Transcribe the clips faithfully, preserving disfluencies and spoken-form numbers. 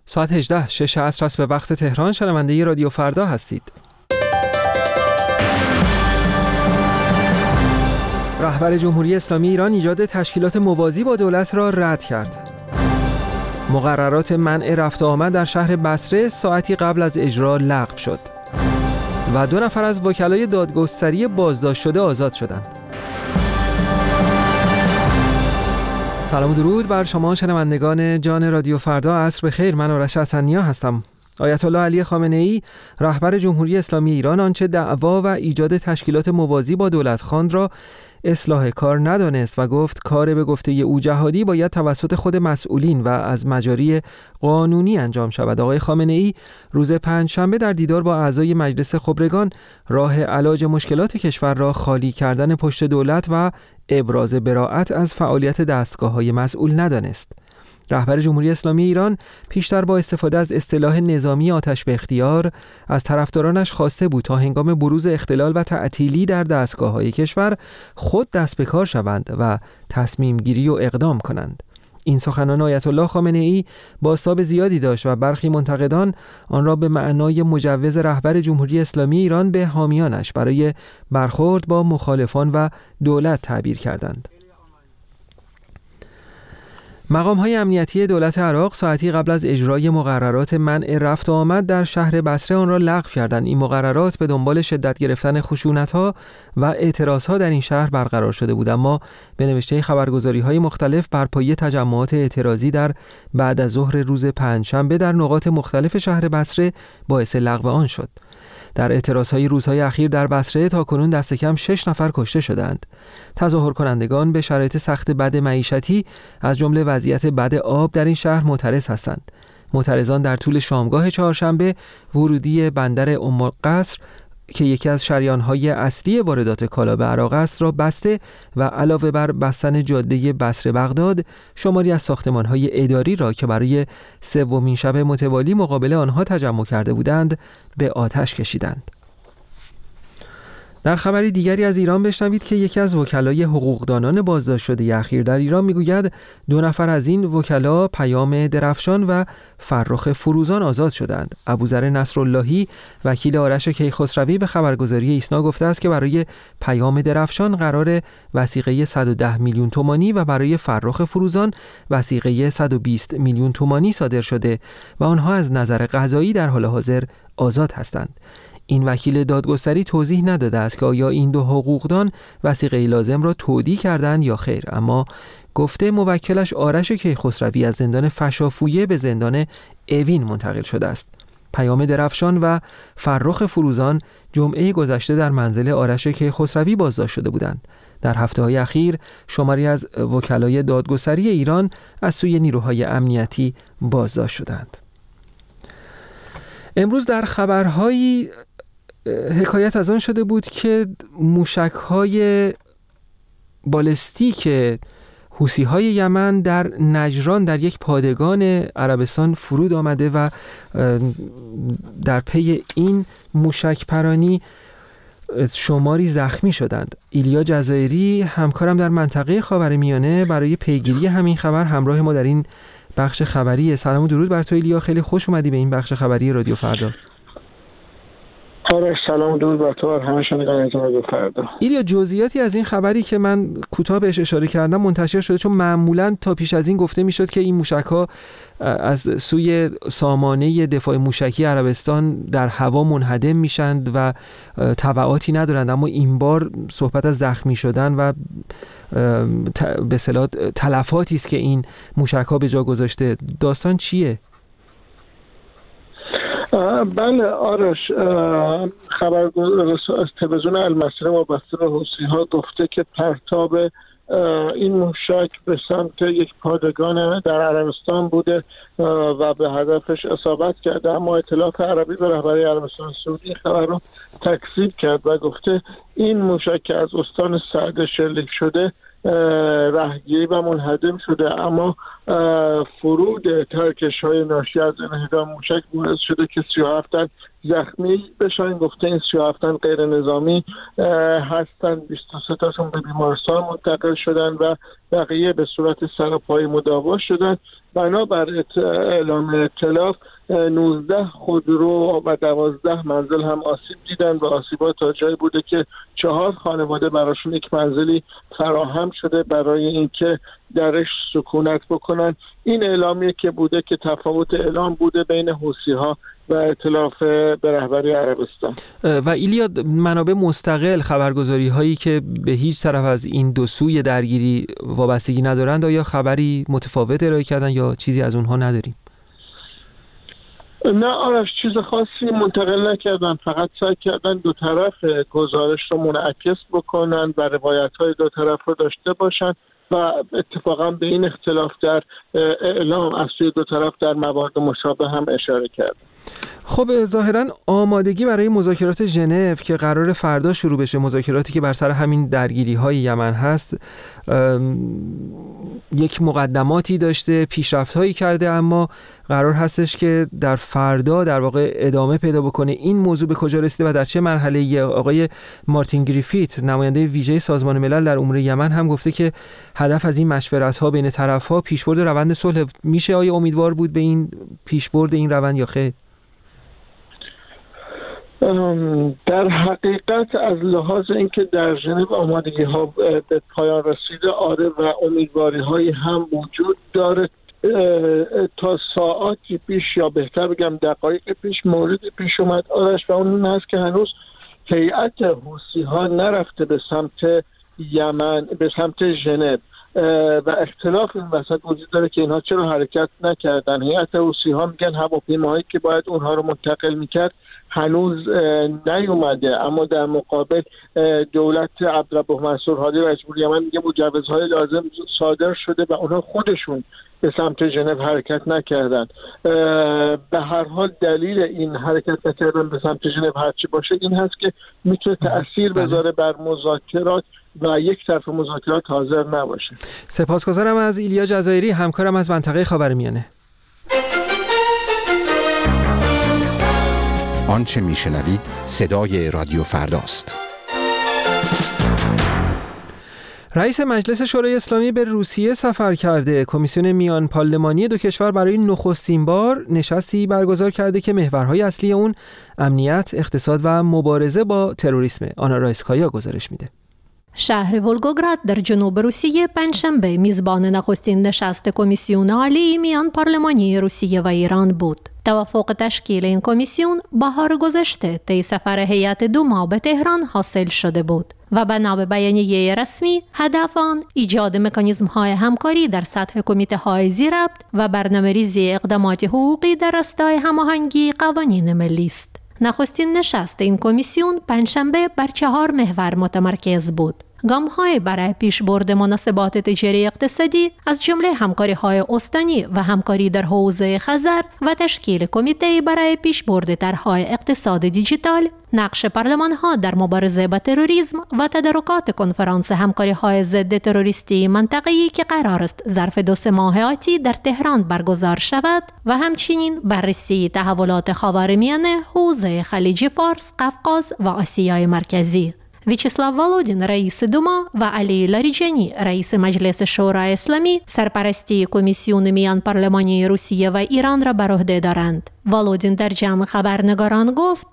ساعت هجده شش عصر است به وقت تهران. شنونده رادیو فردا هستید. رهبر جمهوری اسلامی ایران ایجاد تشکیلات موازی با دولت را رد کرد. مقررات منع رفت و آمد در شهر بصره ساعتی قبل از اجرا لغو شد. و دو نفر از وکلای دادگستری بازداشت شده آزاد شدند. سلام و درود بر شما شنوندگان جان رادیو فردا. عصر بخیر. من آرش حسنی‌نیا هستم. آیت الله علی خامنه‌ای رهبر جمهوری اسلامی ایران آنچه دعوا و ایجاد تشکیلات موازی با دولت خواند را اصلاح کار ندانست و گفت کار به گفته او جهادی باید توسط خود مسئولین و از مجاری قانونی انجام شود. آقای خامنه‌ای روز پنجشنبه در دیدار با اعضای مجلس خبرگان راه علاج مشکلات کشور را خالی کردن پشت دولت و ابراز براءت از فعالیت دستگاه‌های مسئول ندانست. رهبر جمهوری اسلامی ایران پیشتر با استفاده از اصطلاح نظامی آتش به اختیار از طرفدارانش خواسته بود تا هنگام بروز اختلال و تعطیلی در دستگاه‌های کشور خود دست به کار شوند و تصمیم گیری و اقدام کنند. این سخنان آیت الله خامنه‌ای بازتاب زیادی داشت و برخی منتقدان آن را به معنای مجوز رهبر جمهوری اسلامی ایران به حامیانش برای برخورد با مخالفان و دولت تعبیر کردند. مقام‌های امنیتی دولت عراق ساعتی قبل از اجرای مقررات منع رفت و آمد در شهر بصره آن را لغو کردند. این مقررات به دنبال شدت گرفتن خشونت‌ها و اعتراضها در این شهر برقرار شده بود، اما به نوشته خبرگزاری‌های مختلف برپایی تجمعات اعتراضی در بعد از ظهر روز پنجشنبه در نقاط مختلف شهر بصره باعث لغو آن شد. در اعتراضهای روزهای اخیر در بصره تاکنون دست کم شش نفر کشته شدند. تظاهر کنندگان به شرایط سخت بد معیشتی از جمله وضعیت بد آب در این شهر معترض هستند. معترضان در طول شامگاه چهارشنبه ورودی بندر ام القصر که یکی از شریان‌های اصلی واردات کالا به عراق است را بسته و علاوه بر بستن جاده بصره بغداد شماری از ساختمان‌های اداری را که برای سومین شب متوالی مقابل آنها تجمع کرده بودند به آتش کشیدند. در خبری دیگری از ایران بشنوید که یکی از وکلای حقوقدانان بازداشت شده اخیر در ایران میگوید دو نفر از این وکلا پیام درفشان و فرخ فروزان آزاد شدند. ابوذر نصراللهی وکیل آرش کیخسروی به خبرگزاری ایسنا گفته است که برای پیام درفشان قرار وثیقه صد و ده میلیون تومانی و برای فرخ فروزان وثیقه صد و بیست میلیون تومانی صادر شده و آنها از نظر قضایی در حال حاضر آزاد هستند. این وکیل دادگستری توضیح نداده است که آیا این دو حقوقدان وثیقه لازم را تودیع کردند یا خیر، اما گفته موکلش آرش کیخسروی از زندان فشافویه به زندان اوین منتقل شده است. پیام درفشان و فرخ فروزان جمعه گذشته در منزل آرش کیخسروی بازداشت شده بودند. در هفته‌های اخیر شماری از وکلای دادگستری ایران از سوی نیروهای امنیتی بازداشت شدند. امروز در خبرهایی حکایت از آن شده بود که موشک‌های بالستیک حوثی‌های یمن در نجران در یک پادگان عربستان فرود آمده و در پی این موشک پرانی شماری زخمی شدند. ایلیا جزایری همکارم در منطقه خاورمیانه برای پیگیری همین خبر همراه ما در این بخش خبری. سلام و درود بر تو ایلیا، خیلی خوش اومدی به این بخش خبری رادیو فردا. آره سلام و درود بر تو و همه شنوندگان رادیو فردا. ایلیا، جزئیاتی از این خبری که من کوتاه بهش اشاره کردم منتشر شده، چون معمولاً تا پیش از این گفته میشد که این موشک‌ها از سوی سامانه دفاع موشکی عربستان در هوا منهدم میشند و تبعاتی ندارند، اما این بار صحبت از زخمی شدن و به اصطلاح تلفاتی است که این موشک‌ها به جا گذاشته. داستان چیه؟ بله آرش، خبرگزار از تلویزیون المصری وابسته به حوثی‌ها گفته که پرتاب این موشک به سمت یک پادگان در عربستان بوده و به هدفش اصابت کرده، اما ائتلاف عربی به رهبری عربستان سعودی خبر رو تکذیب کرد و گفته این موشک که از استان سعد شلیک شده رهگیری و منهدم شده، اما فرود ترکش های ناشی از انهدام موشک باعث شده که سی و هفت تن زخمی بشن. گفته این سی و هفت غیر نظامی هستن، بیست و سه تاشون به بیمارستان منتقل شدن و بقیه به صورت سر و پای مداوا شدن. بنابر اعلام ائتلاف نوزده خودرو و دوازده منزل هم آسیب دیدن و آسیبات تا جایی بوده که چهار خانواده براشون یک منزلی فراهم شده برای اینکه درش سکونت بکنن. این اعلامیه که بوده که تفاوت اعلام بوده بین حوثی‌ها و ائتلاف به رهبری عربستان. و ایلیا، منابع مستقل خبرگزاری هایی که به هیچ طرف از این دو سوی درگیری وابستگی ندارند آیا خبری متفاوت ارائه کردن یا چیزی از اونها نداریم؟ نه آرش، چیز خاصی منتقل نکردن، فقط سعی کردن دو طرف گزارش رو منعکس بکنن و روایت‌های دو طرف رو داشته باشن و اتفاقا به این اختلاف در اعلام از سوی دو طرف در موارد مشابه هم اشاره کرد. خب ظاهراً آمادگی برای مذاکرات ژنو که قرار فردا شروع بشه، مذاکراتی که بر سر همین درگیری‌های یمن هست، یک مقدماتی داشته، پیشرفت‌هایی کرده، اما قرار هستش که در فردا در واقع ادامه پیدا بکنه. این موضوع به کجا رسیده و در چه مرحله‌ای؟ آقای مارتین گریفیت، نماینده ویژه سازمان ملل در امور یمن، هم گفته که هدف از این مشورت‌ها بین طرف‌ها پیشبرد روند صلح. میشه آیا امیدوار بود به این پیشبرد این روند یا خیر؟ در حقیقت از لحاظ اینکه در ژنو آمادگی ها به پایان رسیده، آره، و امیدواری هایی هم وجود داره. تا ساعاتی پیش یا بهتر بگم دقایق پیش موردی پیش اومد آرش و اون هست که هنوز هیئت حوثی ها نرفته به سمت یمن، به سمت ژنو و اختلاف این وسط وجود داره که اینها چرا حرکت نکردن. هیئت حوثی ها میگن هواپیماهایی که باید اونها رو منتقل میکرد هنوز نیومده، اما در مقابل دولت عبدالرب منصور هادی رئیس جمهور یمن میگه مجوزهای لازم صادر شده و اونها خودشون به سمت ژنو حرکت نکردن. به هر حال دلیل این حرکت نکردن به سمت ژنو هرچی باشه این هست که میتونه تأثیر بذاره بر مذاکرات و یک طرف مذاکرات حاضر نباشه. سپاسگزارم از ایلیا جزایری، همکارم از منطقه خاورمیانه. آنچه میشنوید صدای رادیو فرداست. رئیس مجلس شورای اسلامی به روسیه سفر کرده. کمیسیون میان پارلمانی دو کشور برای نخستین بار نشستی برگزار کرده که محورهای اصلی اون امنیت، اقتصاد و مبارزه با تروریسم. آنا رایسکایا گزارش میده. شهر ولگوگراد در جنوب روسیه پنجشنبه میزبان نخستین نشست کمیسیون عالی میان پارلمانی روسیه و ایران بود. توافق تشکیل این کمیسیون بهار گذشته طی سفر هیئت دوما به تهران حاصل شده بود و بنا به بیانیه رسمی هدف آن ایجاد مکانیزم‌های همکاری در سطح کمیته‌های ذی‌ربط و برنامه‌ریزی اقدامات حقوقی در راستای هماهنگی قوانین ملی است. نخستین نشست این کمیسیون پنجشنبه بر چهار محور متمرکز بود. گام‌های برای پیشبرد مناسبات تجاری اقتصادی از جمله همکاری‌های استانی و همکاری در حوزه خزر و تشکیل کمیته برای پیشبرد طرح‌های اقتصاد دیجیتال، نقش پارلمان‌ها در مبارزه با تروریسم و تدارکات کنفرانس همکاری‌های ضد تروریستی منطقه‌ای که قرار است ظرف دو سه ماه آتی در تهران برگزار شود و همچنین بررسی تحولات خاورمیانه، حوزه خلیج فارس، قفقاز و آسیای مرکزی. ویچسلاو والودین رئیس دوما و علی لاریجانی رئیس مجلس شورای اسلامی سرپرستی کمیسیون میان پارلمانی روسیه و ایران را بر عهده دارند. والودین در جمع خبرنگاران گفت: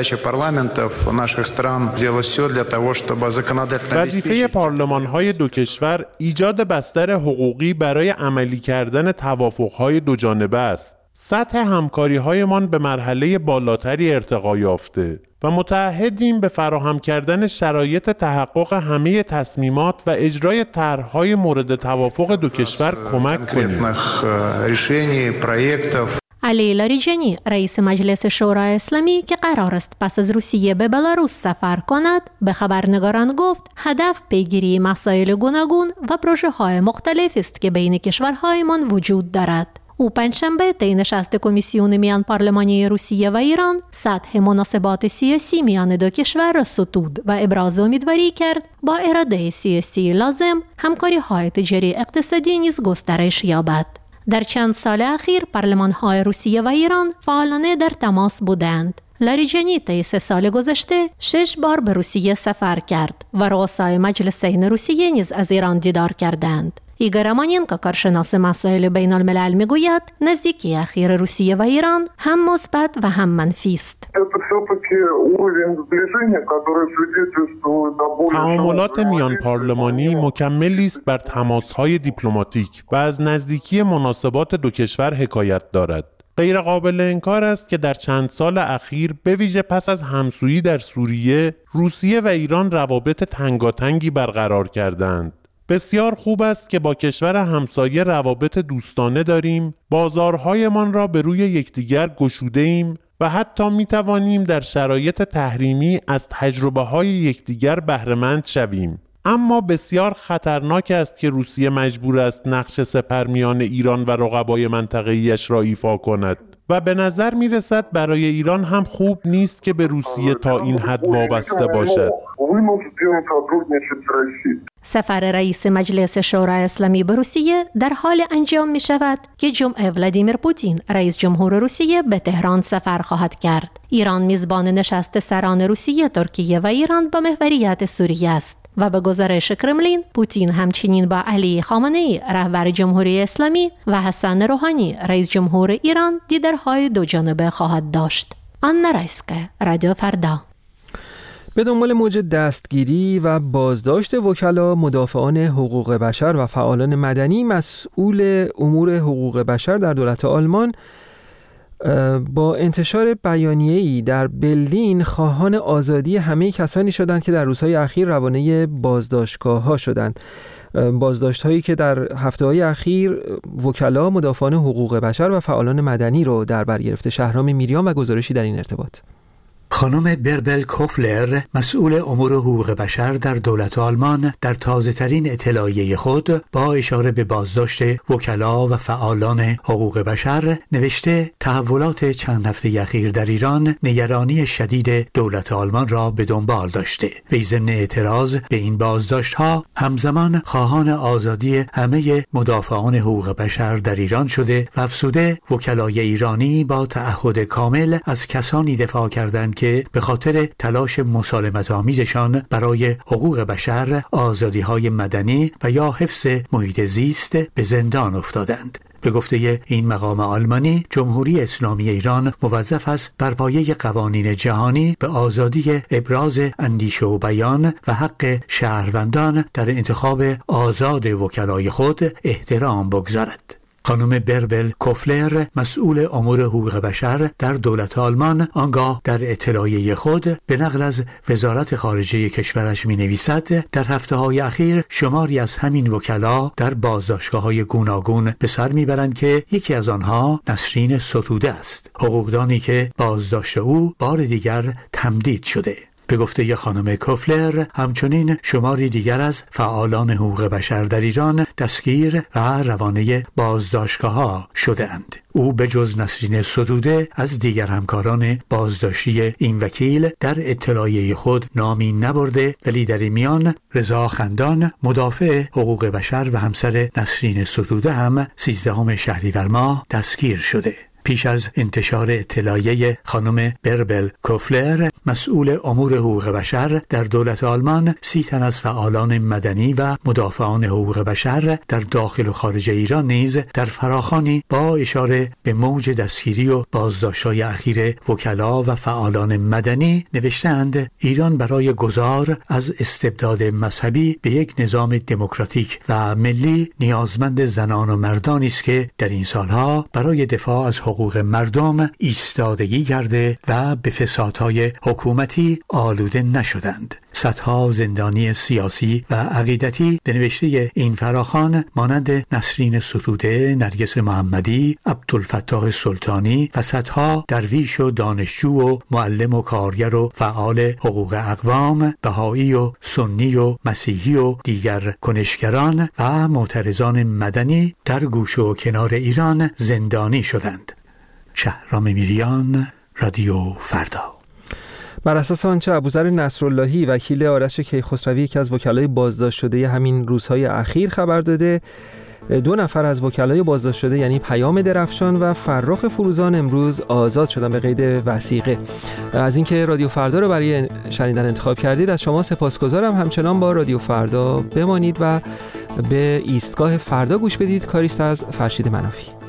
وظیفه پارلمان‌های دو کشور ایجاد بستر حقوقی برای عملی کردن توافق‌های دو جانبه است. سطح همکاری‌هایمان به مرحله بالاتری ارتقا یافته و متعهدیم به فراهم کردن شرایط تحقق همه تصمیمات و اجرای طرح‌های مورد توافق دو کشور کمک کنیم. علی لاریجانی رئیس مجلس شورای اسلامی که قرار است پس از روسیه به بلاروس سفر کند به خبرنگاران گفت هدف پیگیری مسائل گوناگون و پروژه‌های مختلف است که بین کشورهایمان وجود دارد. او پنجشنبه طی نشست کمیسیون میان پارلمانی روسیه و ایران سطح مناسبات سیاسی میان دو کشور را ستود و ابراز امیدواری کرد با اراده سیاسی لازم همکاری‌های تجاری اقتصادی نیز گسترش یابد. در چند سال اخیر پارلمان‌های روسیه و ایران فعالانه در تماس بودند. لاریجانی طی سه سال گذشته شش بار به روسیه سفر کرد و رؤسای مجلسین روسیه نیز از ایران دیدار کردند. ایگور امانینکو، کارشناس مسائل بین الملل، میگوید نزدیکی اخیر روسیه و ایران هم مثبت و هم منفی است. تعاملات میان پارلمانی مکملی است بر تماس‌های دیپلماتیک و از نزدیکی مناسبات دو کشور حکایت دارد. غیر قابل انکار است که در چند سال اخیر به ویژه پس از همسویی در سوریه، روسیه و ایران روابط تنگاتنگی برقرار کردند. بسیار خوب است که با کشور همسایه روابط دوستانه داریم، بازارهایمان را به روی یکدیگر گشوده ایم و حتی می توانیم در شرایط تحریمی از تجربه‌های یکدیگر بهره‌مند شویم. اما بسیار خطرناک است که روسیه مجبور است نقش سپر میان ایران و رقبای منطقه‌ایش را ایفا کند و به نظر می رسد برای ایران هم خوب نیست که به روسیه تا این حد وابسته باشد. سفر رئیس مجلس شورای اسلامی به روسیه در حال انجام می شود که جمعه ولادیمیر پوتین رئیس جمهور روسیه به تهران سفر خواهد کرد. ایران میزبان نشست سران روسیه، ترکیه و ایران با محوریت سوریه است و به گزارش کرملین، پوتین همچنین با علی خامنه‌ای رهبر جمهوری اسلامی و حسن روحانی رئیس جمهور ایران دیدارهای دو جانبه خواهد داشت. آنا رایسکا، رادیو فردا. به دنبال موج دستگیری و بازداشت وکلا، مدافعان حقوق بشر و فعالان مدنی مسئول امور حقوق بشر در دولت آلمان با انتشار بیانیه‌ای در برلین خواهان آزادی همه کسانی شدند که در روزهای اخیر روانه بازداشتگاه‌ها شدند. بازداشت‌هایی که در هفته‌های اخیر وکلا، مدافعان حقوق بشر و فعالان مدنی رو در بر گرفته. شهرام میریان و گزارشی در این ارتباط. خانم بربل کوفلر، مسئول امور حقوق بشر در دولت آلمان، در تازه‌ترین اطلاعیه خود با اشاره به بازداشت وکلا و فعالان حقوق بشر نوشته تحولات چند هفته اخیر در ایران نگرانی شدید دولت آلمان را به دنبال داشته. وی ضمن اعتراض به این بازداشت‌ها همزمان خواهان آزادی همه مدافعان حقوق بشر در ایران شده و افزوده وکلای ایرانی با تعهد کامل از کسانی دفاع کردند که به خاطر تلاش مسالمت آمیزشان برای حقوق بشر، آزادی‌های مدنی و یا حفظ محیط زیست به زندان افتادند. به گفته این مقام آلمانی، جمهوری اسلامی ایران موظف است بر پایه قوانین جهانی به آزادی ابراز اندیشه و بیان و حق شهروندان در انتخاب آزاد وکلای خود احترام بگذارد. خانم بربل کوفلر، مسئول امور حقوق بشر در دولت آلمان، آنگاه در اطلاعیه خود به نقل از وزارت خارجه کشورش می نویسد در هفته های اخیر شماری از همین وکلا در بازداشتگاه های گوناگون به سر می برند که یکی از آنها نسرین ستوده است، حقوقدانی که بازداشت او بار دیگر تمدید شده. به گفته خانم کوفلر، همچنین شماری دیگر از فعالان حقوق بشر در ایران دستگیر و روانه بازداشتگاه‌ها شدند. او به جز نسرین ستوده از دیگر همکاران بازداشتی این وکیل در اطلاعیه خود نامی نبرده، ولی در این میان رضا خندان، مدافع حقوق بشر و همسر نسرین ستوده هم سیزدهم شهریور ماه دستگیر شده. پیش از انتشار اطلاعیه خانم بربل کوفلر، مسئول امور حقوق بشر در دولت آلمان، سی تن از فعالان مدنی و مدافعان حقوق بشر در داخل و خارج ایران نیز در فراخوانی با اشاره به موج دستگیری و بازداشت‌های اخیر وکلا و فعالان مدنی نوشتند ایران برای گذار از استبداد مذهبی به یک نظام دموکراتیک و ملی نیازمند زنان و مردانی است که در این سالها برای دفاع از حقوق مردم ایستادگی کرده و به فسادهای حکومتی آلوده نشدند. صدها زندانی سیاسی و عقیدتی به نوشته این فراخوان مانند نسرین ستوده، نرگس محمدی، عبدالفتاح سلطانی و صدها درویش و دانشجو و معلم و کارگر و فعال حقوق اقوام، بهایی و سنی و مسیحی و دیگر کنشگران و معترضان مدنی در گوش و کنار ایران زندانی شدند. شهرام میریان، رادیو فردا. بر اساس آنچه ابوذر نصراللهی، وکیل آرش کیخسروی، یکی از وکلای بازداشت شده همین روزهای اخیر خبر داده، دو نفر از وکلای بازداشت شده یعنی پیام درفشان و فرخ فروزان امروز آزاد شدن به قید وثیقه. از اینکه رادیو فردا رو برای شنیدن انتخاب کردید از شما سپاسگزارم. همچنان با رادیو فردا بمانید و به ایستگاه فردا گوش بدید. کاریست از فرشید منافی.